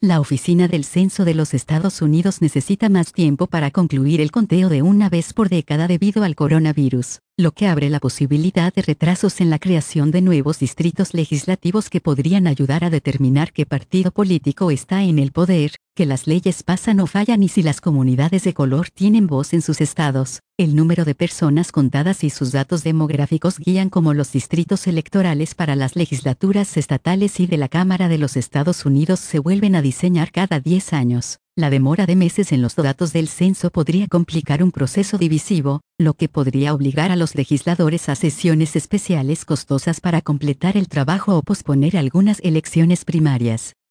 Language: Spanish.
La Oficina del Censo de los Estados Unidos necesita más tiempo para concluir el conteo de una vez por década debido al coronavirus, lo que abre la posibilidad de retrasos en la creación de nuevos distritos legislativos que podrían ayudar a determinar qué partido político está en el poder, que las leyes pasan o fallan y si las comunidades de color tienen voz en sus estados. El número de personas contadas y sus datos demográficos guían cómo los distritos electorales para las legislaturas estatales y de la Cámara de los Estados Unidos se vuelven a diseñar cada 10 años. La demora de meses en los datos del censo podría complicar un proceso divisivo, lo que podría obligar a los legisladores a sesiones especiales costosas para completar el trabajo o posponer algunas elecciones primarias.